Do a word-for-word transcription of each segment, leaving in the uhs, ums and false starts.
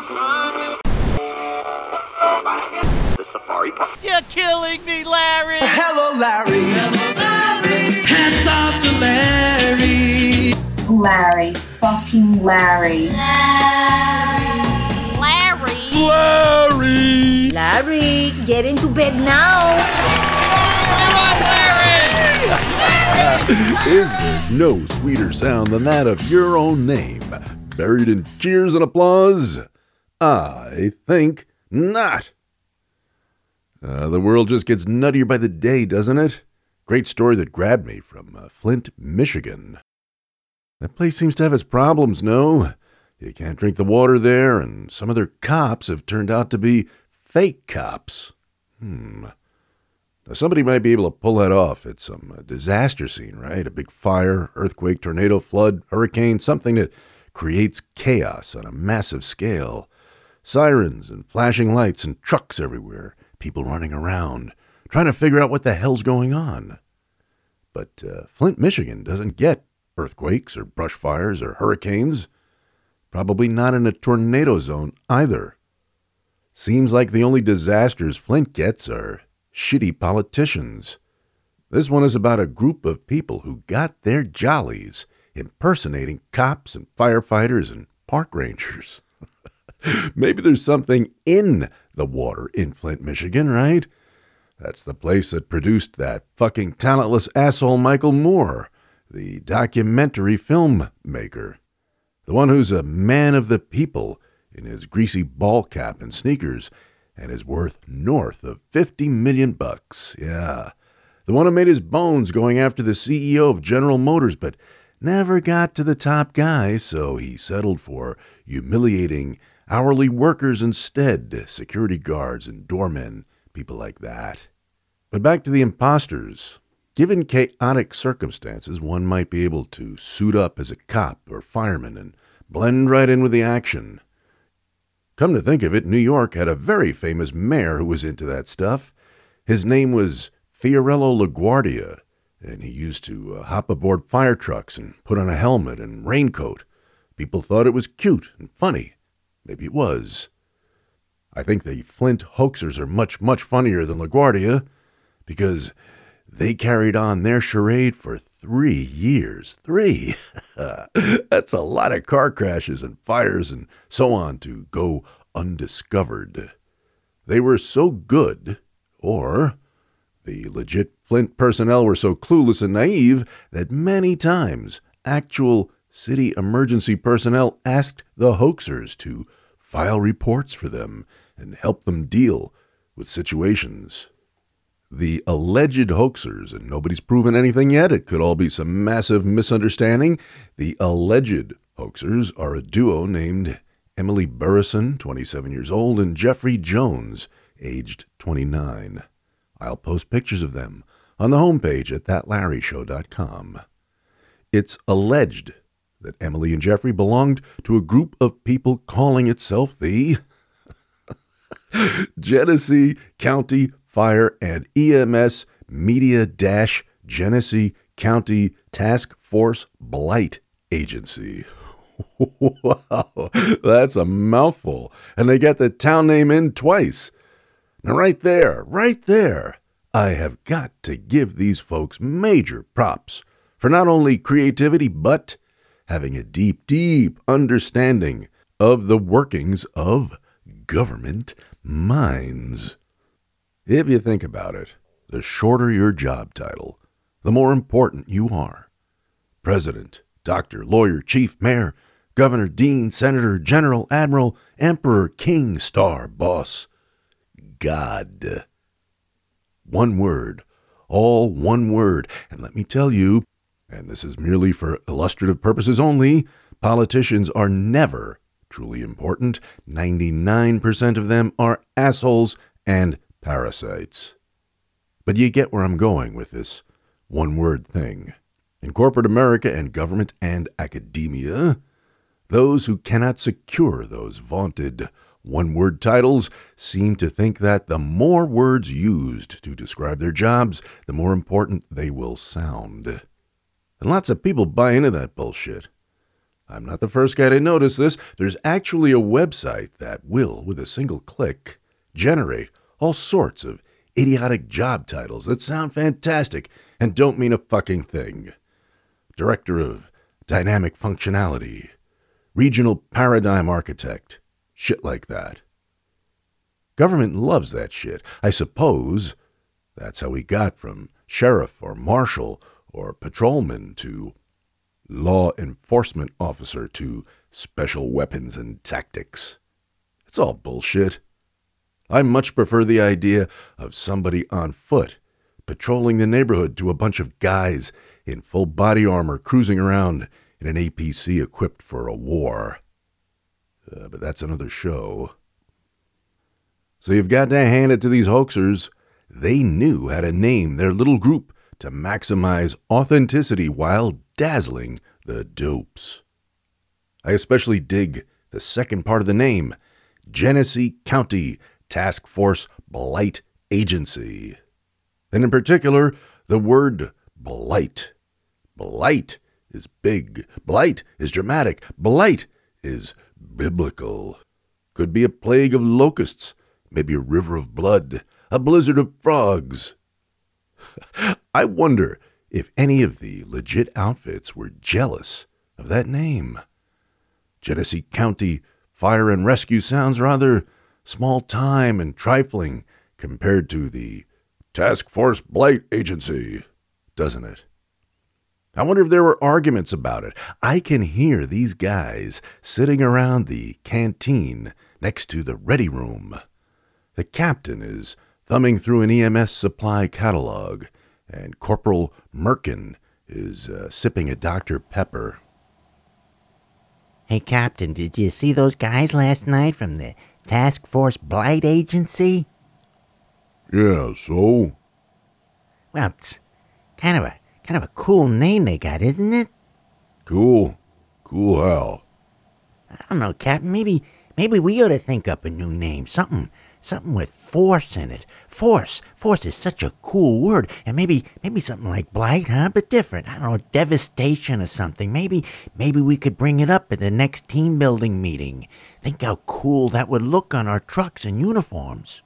The safari park. You're killing me, Larry! Hello, Larry! Hello, Larry! Hats off to Larry! Larry. Fucking Larry. Larry. Larry! Larry, get into bed now. Is there no sweeter sound than that of your own name, buried in cheers and applause? I think not. Uh, the world just gets nuttier by the day, doesn't it? Great story that grabbed me from uh, Flint, Michigan. That place seems to have its problems, no? You can't drink the water there, and some of their cops have turned out to be fake cops. Hmm. Now, somebody might be able to pull that off at some uh, disaster scene, right? A big fire, earthquake, tornado, flood, hurricane, something that creates chaos on a massive scale. Sirens and flashing lights and trucks everywhere, people running around, trying to figure out what the hell's going on. But uh, Flint, Michigan doesn't get earthquakes or brush fires or hurricanes. Probably not in a tornado zone either. Seems like the only disasters Flint gets are shitty politicians. This one is about a group of people who got their jollies impersonating cops and firefighters and park rangers. Maybe there's something in the water in Flint, Michigan, right? That's the place that produced that fucking talentless asshole Michael Moore, the documentary filmmaker. The one who's a man of the people in his greasy ball cap and sneakers and is worth north of fifty million bucks. Yeah. The one who made his bones going after the C E O of General Motors, but never got to the top guy, so he settled for humiliating hourly workers instead, security guards and doormen, people like that. But back to the imposters. Given chaotic circumstances, one might be able to suit up as a cop or fireman and blend right in with the action. Come to think of it, New York had a very famous mayor who was into that stuff. His name was Fiorello LaGuardia, and he used to uh, hop aboard fire trucks and put on a helmet and raincoat. People thought it was cute and funny. Maybe it was. I think the Flint hoaxers are much, much funnier than LaGuardia, because they carried on their charade for three years. Three! That's a lot of car crashes and fires and so on to go undiscovered. They were so good, or the legit Flint personnel were so clueless and naive that many times actual city emergency personnel asked the hoaxers to file reports for them and help them deal with situations. The alleged hoaxers, and nobody's proven anything yet, it could all be some massive misunderstanding. The alleged hoaxers are a duo named Emily Burrison, twenty-seven years old, and Jeffrey Jones, aged twenty-nine. I'll post pictures of them on the homepage at that larry show dot com. It's alleged that Emily and Jeffrey belonged to a group of people calling itself the Genesee County Fire and E M S Media-Genesee County Task Force Blight Agency. Wow, that's a mouthful. And they got the town name in twice. Now right there, right there, I have got to give these folks major props for not only creativity, but having a deep, deep understanding of the workings of government minds. If you think about it, the shorter your job title, the more important you are. President, doctor, lawyer, chief, mayor, governor, dean, senator, general, admiral, emperor, king, star, boss, God. One word, all one word. And let me tell you, and this is merely for illustrative purposes only, politicians are never truly important. ninety-nine percent of them are assholes and parasites. But you get where I'm going with this one-word thing. In corporate America and government and academia, those who cannot secure those vaunted one-word titles seem to think that the more words used to describe their jobs, the more important they will sound. And lots of people buy into that bullshit. I'm not the first guy to notice this. There's actually a website that will, with a single click, generate all sorts of idiotic job titles that sound fantastic and don't mean a fucking thing. Director of Dynamic Functionality, Regional Paradigm Architect, shit like that. Government loves that shit. I suppose that's how we got from sheriff or marshal or patrolman to law enforcement officer to special weapons and tactics. It's all bullshit. I much prefer the idea of somebody on foot patrolling the neighborhood to a bunch of guys in full body armor cruising around in an A P C equipped for a war. Uh, but that's another show. So you've got to hand it to these hoaxers. They knew how to name their little group to maximize authenticity while dazzling the dopes. I especially dig the second part of the name, Genesee County Task Force Blight Agency. And in particular, the word blight. Blight is big. Blight is dramatic. Blight is biblical. Could be a plague of locusts, maybe a river of blood, a blizzard of frogs. I wonder if any of the legit outfits were jealous of that name. Genesee County Fire and Rescue sounds rather small time and trifling compared to the Task Force Blight Agency, doesn't it? I wonder if there were arguments about it. I can hear these guys sitting around the canteen next to the ready room. The captain is thumbing through an E M S supply catalog, and Corporal Merkin is uh, sipping a Doctor Pepper. Hey, Captain, did you see those guys last night from the Task Force Blight Agency? Yeah, so? Well, it's kind of a kind of a cool name they got, isn't it? Cool. Cool how? I don't know, Captain. Maybe maybe we ought to think up a new name. Something something with force in it. Force. Force is such a cool word. And maybe maybe something like blight, huh? But different. I don't know, devastation or something. Maybe maybe we could bring it up at the next team building meeting. Think how cool that would look on our trucks and uniforms.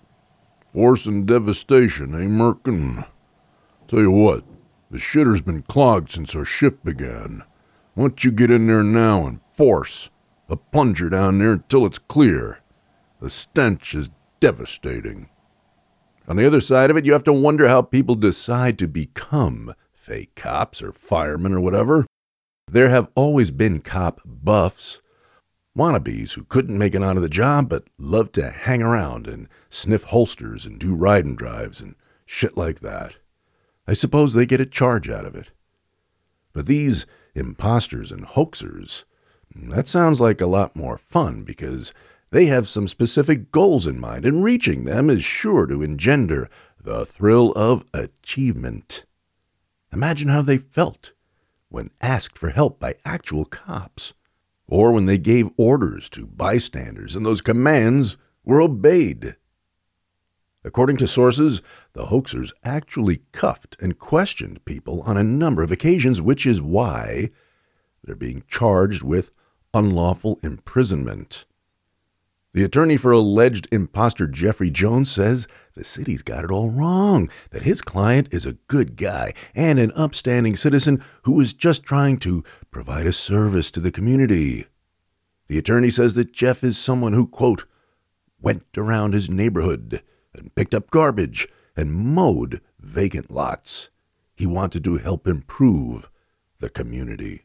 Force and devastation, eh, Merkin? Tell you what, the shitter's been clogged since our shift began. Why don't you get in there now and force a plunger down there until it's clear? The stench is devastating. On the other side of it, you have to wonder how people decide to become fake cops or firemen or whatever. There have always been cop buffs, wannabes who couldn't make it onto the job but loved to hang around and sniff holsters and do ride and drives and shit like that. I suppose they get a charge out of it. But these imposters and hoaxers, that sounds like a lot more fun because they have some specific goals in mind, and reaching them is sure to engender the thrill of achievement. Imagine how they felt when asked for help by actual cops, or when they gave orders to bystanders and those commands were obeyed. According to sources, the hoaxers actually cuffed and questioned people on a number of occasions, which is why they're being charged with unlawful imprisonment. The attorney for alleged imposter Jeffrey Jones says the city's got it all wrong, that his client is a good guy and an upstanding citizen who is just trying to provide a service to the community. The attorney says that Jeff is someone who, quote, went around his neighborhood and picked up garbage and mowed vacant lots. He wanted to help improve the community.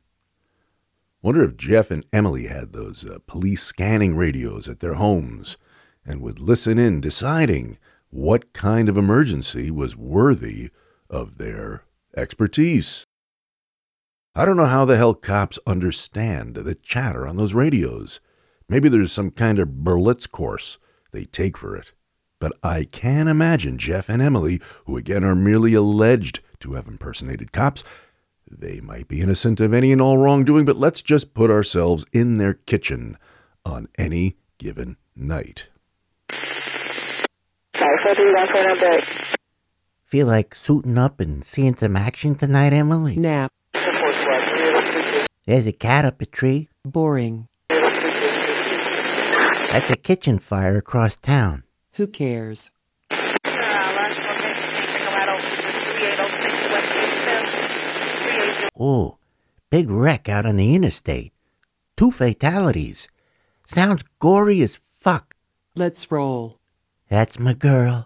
Wonder if Jeff and Emily had those uh, police scanning radios at their homes and would listen in, deciding what kind of emergency was worthy of their expertise. I don't know how the hell cops understand the chatter on those radios. Maybe there's some kind of Berlitz course they take for it. But I can imagine Jeff and Emily, who again are merely alleged to have impersonated cops. They might be innocent of any and all wrongdoing, but let's just put ourselves in their kitchen on any given night. Feel like suiting up and seeing some action tonight, Emily? Nap. There's a cat up a tree. Boring. That's a kitchen fire across town. Who cares? Oh, big wreck out on the interstate. Two fatalities. Sounds gory as fuck. Let's roll. That's my girl.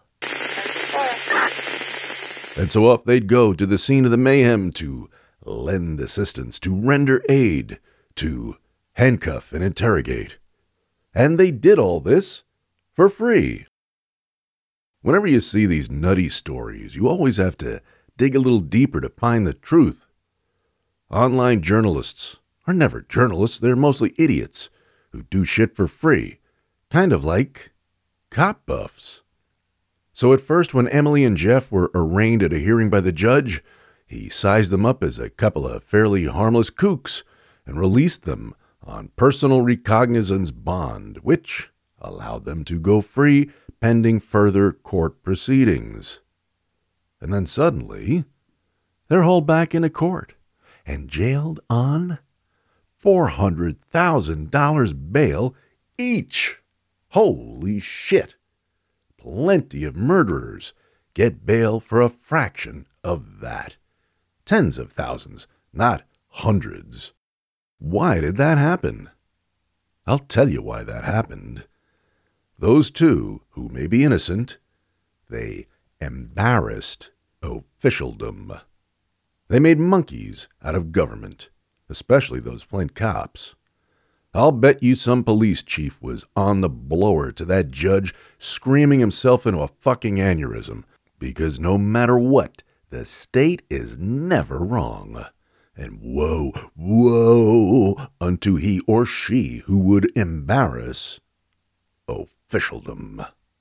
And so off they'd go to the scene of the mayhem to lend assistance, to render aid, to handcuff and interrogate. And they did all this for free. Whenever you see these nutty stories, you always have to dig a little deeper to find the truth. Online journalists are never journalists, they're mostly idiots who do shit for free, kind of like cop buffs. So at first, when Emily and Jeff were arraigned at a hearing by the judge, he sized them up as a couple of fairly harmless kooks and released them on personal recognizance bond, which allowed them to go free pending further court proceedings. And then suddenly, they're hauled back into court and jailed on four hundred thousand dollars bail each. Holy shit! Plenty of murderers get bail for a fraction of that. Tens of thousands, not hundreds. Why did that happen? I'll tell you why that happened. Those two, who may be innocent, they embarrassed officialdom. They made monkeys out of government, especially those Flint cops. I'll bet you some police chief was on the blower to that judge screaming himself into a fucking aneurysm, because no matter what, the state is never wrong. And woe, woe unto he or she who would embarrass officialdom.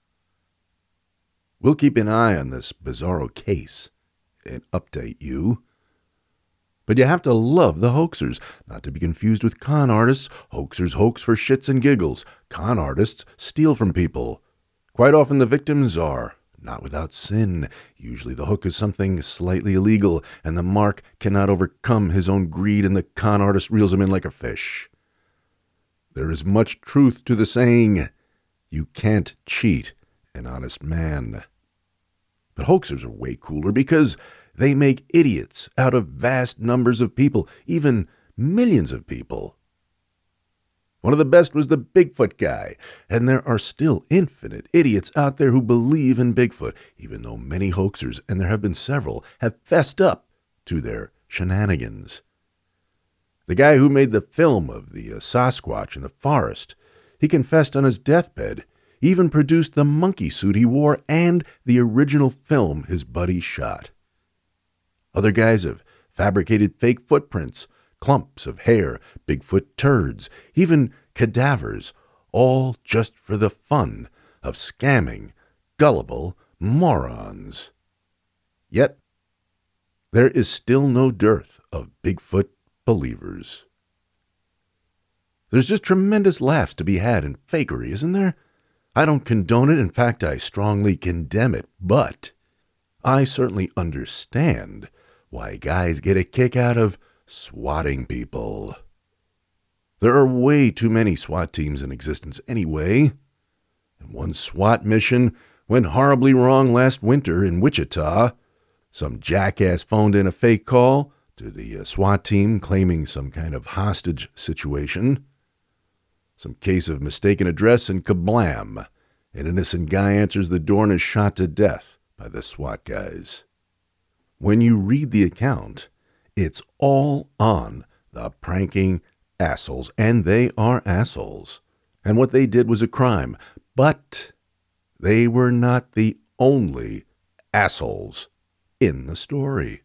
We'll keep an eye on this bizarro case and update you. But you have to love the hoaxers, not to be confused with con artists. Hoaxers hoax for shits and giggles. Con artists steal from people. Quite often the victims are not without sin. Usually the hook is something slightly illegal, and the mark cannot overcome his own greed, and the con artist reels him in like a fish. There is much truth to the saying, you can't cheat an honest man. But hoaxers are way cooler because they make idiots out of vast numbers of people, even millions of people. One of the best was the Bigfoot guy, and there are still infinite idiots out there who believe in Bigfoot, even though many hoaxers, and there have been several, have fessed up to their shenanigans. The guy who made the film of the uh, Sasquatch in the forest, he confessed on his deathbed, even produced the monkey suit he wore and the original film his buddy shot. Other guys have fabricated fake footprints, clumps of hair, Bigfoot turds, even cadavers, all just for the fun of scamming gullible morons. Yet, there is still no dearth of Bigfoot believers. There's just tremendous laughs to be had in fakery, isn't there? I don't condone it. In fact, I strongly condemn it. But I certainly understand why guys get a kick out of swatting people. There are way too many SWAT teams in existence anyway. And one SWAT mission went horribly wrong last winter in Wichita. Some jackass phoned in a fake call to the SWAT team claiming some kind of hostage situation. Some case of mistaken address, and kablam! An innocent guy answers the door and is shot to death by the SWAT guys. When you read the account, it's all on the pranking assholes, and they are assholes. And what they did was a crime, but they were not the only assholes in the story.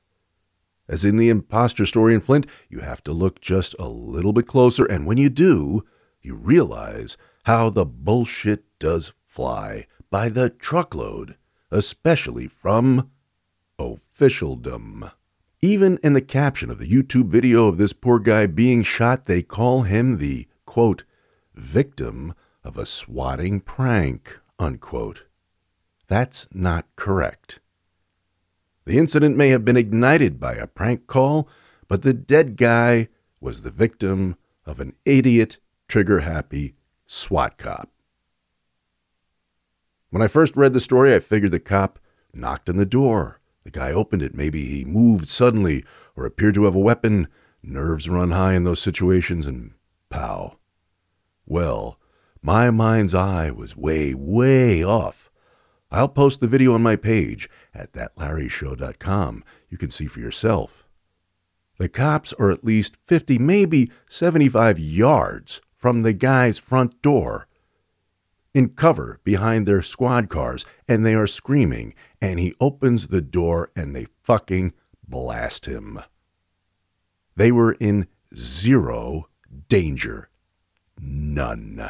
As in the imposter story in Flint, you have to look just a little bit closer, and when you do, you realize how the bullshit does fly by the truckload, especially from officialdom. Even in the caption of the YouTube video of this poor guy being shot, they call him the, quote, victim of a swatting prank, unquote. That's not correct. The incident may have been ignited by a prank call, but the dead guy was the victim of an idiot, trigger-happy SWAT cop. When I first read the story, I figured the cop knocked on the door. The guy opened it. Maybe he moved suddenly or appeared to have a weapon. Nerves run high in those situations, and pow. Well, my mind's eye was way, way off. I'll post the video on my page at that larry show dot com. You can see for yourself. The cops are at least fifty, maybe seventy-five yards from the guy's front door, in cover behind their squad cars, and they are screaming, and he opens the door and they fucking blast him. They were in zero danger. None.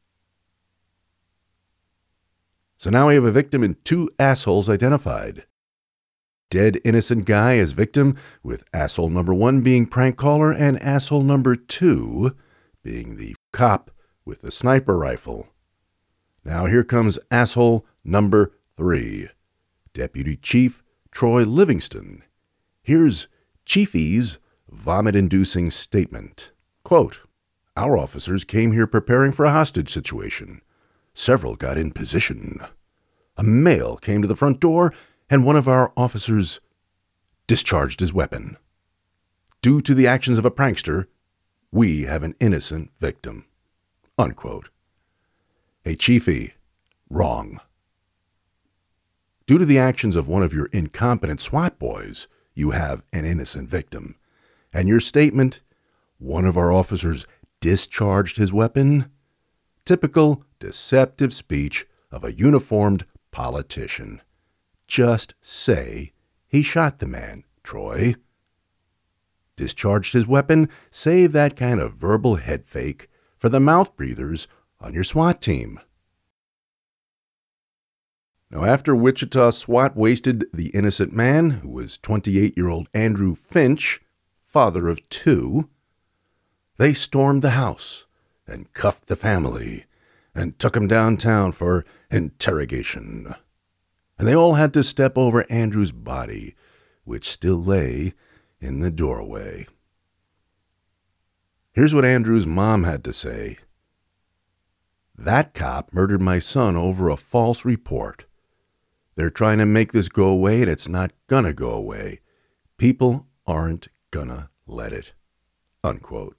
So now we have a victim and two assholes identified. Dead innocent guy as victim, with asshole number one being prank caller and asshole number two being the cop with the sniper rifle. Now here comes asshole number three, Deputy Chief Troy Livingston. Here's Chiefy's vomit-inducing statement. Quote, "Our officers came here preparing for a hostage situation. Several got in position. A male came to the front door, and one of our officers discharged his weapon. Due to the actions of a prankster, we have an innocent victim." Unquote. Hey, Chiefy, wrong. Due to the actions of one of your incompetent SWAT boys, you have an innocent victim. And your statement, one of our officers discharged his weapon? Typical deceptive speech of a uniformed politician. Just say he shot the man, Troy. Discharged his weapon? Save that kind of verbal head fake for the mouth breathers on your SWAT team. Now, after Wichita SWAT wasted the innocent man, who was twenty-eight-year-old Andrew Finch, father of two, they stormed the house and cuffed the family and took him downtown for interrogation. And they all had to step over Andrew's body, which still lay in the doorway. Here's what Andrew's mom had to say. "That cop murdered my son over a false report. They're trying to make this go away, and it's not gonna go away. People aren't gonna let it." Unquote.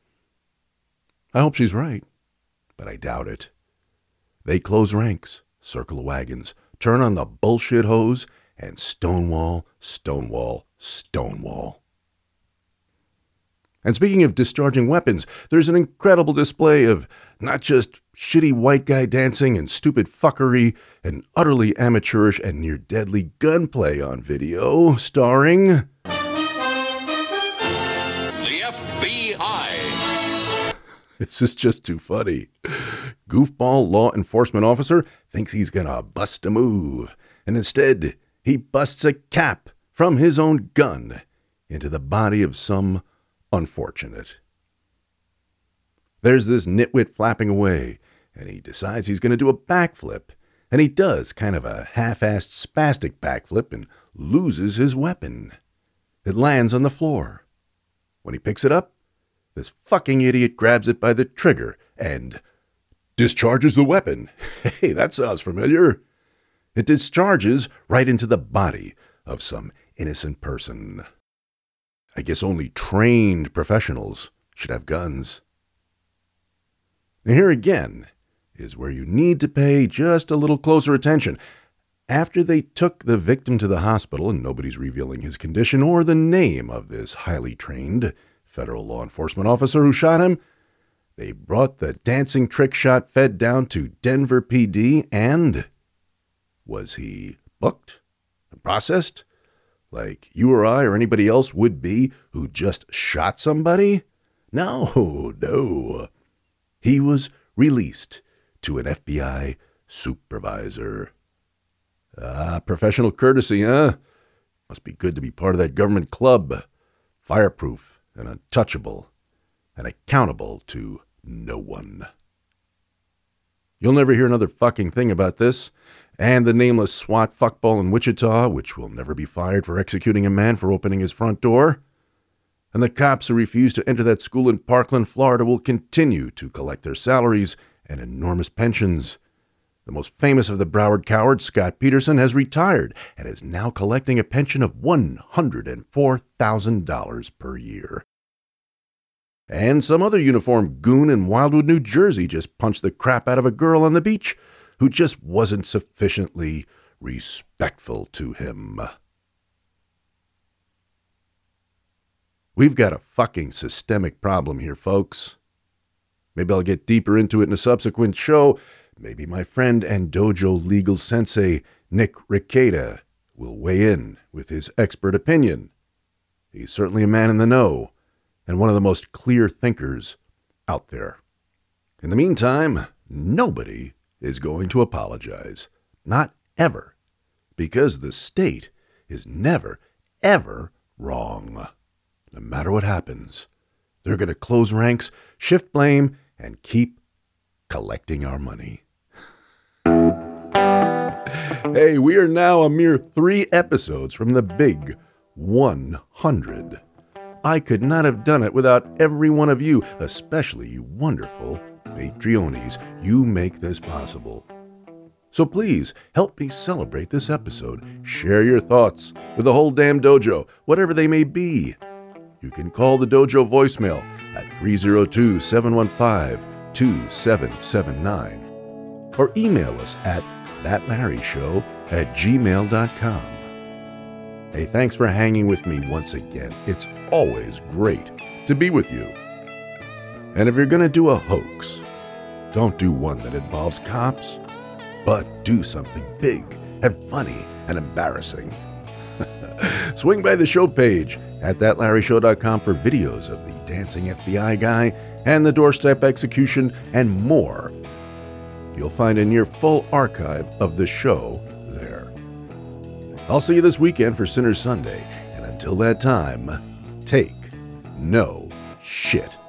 I hope she's right, but I doubt it. They close ranks, circle the wagons, turn on the bullshit hose, and stonewall, stonewall, stonewall. And speaking of discharging weapons, there's an incredible display of not just shitty white guy dancing and stupid fuckery and utterly amateurish and near deadly gunplay on video, starring The F B I. This is just too funny. Goofball law enforcement officer thinks he's gonna bust a move, and instead he busts a cap from his own gun into the body of some unfortunate. There's this nitwit flapping away, and he decides he's going to do a backflip, and he does kind of a half-assed spastic backflip and loses his weapon. It lands on the floor. When he picks it up, this fucking idiot grabs it by the trigger and discharges the weapon. Hey, that sounds familiar. It discharges right into the body of some innocent person. I guess only trained professionals should have guns. Now here again is where you need to pay just a little closer attention. After they took the victim to the hospital, and nobody's revealing his condition or the name of this highly trained federal law enforcement officer who shot him, they brought the dancing trick shot fed down to Denver P D, and was he booked and processed like you or I or anybody else would be who just shot somebody? No, no. He was released to an F B I supervisor. Ah, professional courtesy, huh? Must be good to be part of that government club. Fireproof and untouchable and accountable to no one. You'll never hear another fucking thing about this. And the nameless SWAT fuckball in Wichita, which will never be fired for executing a man for opening his front door. And the cops who refuse to enter that school in Parkland, Florida will continue to collect their salaries and enormous pensions. The most famous of the Broward cowards, Scott Peterson, has retired and is now collecting a pension of one hundred four thousand dollars per year. And some other uniformed goon in Wildwood, New Jersey just punched the crap out of a girl on the beach who just wasn't sufficiently respectful to him. We've got a fucking systemic problem here, folks. Maybe I'll get deeper into it in a subsequent show. Maybe my friend and dojo legal sensei, Nick Rekieta, will weigh in with his expert opinion. He's certainly a man in the know, and one of the most clear thinkers out there. In the meantime, nobody is going to apologize. Not ever. Because the state is never, ever wrong. No matter what happens, they're going to close ranks, shift blame, and keep collecting our money. Hey, we are now a mere three episodes from the big one hundred. I could not have done it without every one of you, especially you wonderful Patreonies. You make this possible. So please help me celebrate this episode. Share your thoughts with the whole damn dojo, whatever they may be. You can call the dojo voicemail at three oh two, seven one five, two seven seven nine or email us at thatlarryshow at gmail dot com. Hey, thanks for hanging with me once again. It's always great to be with you. And if you're going to do a hoax, don't do one that involves cops, but do something big and funny and embarrassing. Swing by the show page at that larry show dot com for videos of the dancing F B I guy and the doorstep execution and more. You'll find a near full archive of the show there. I'll see you this weekend for Sinner's Sunday, and until that time, take no shit.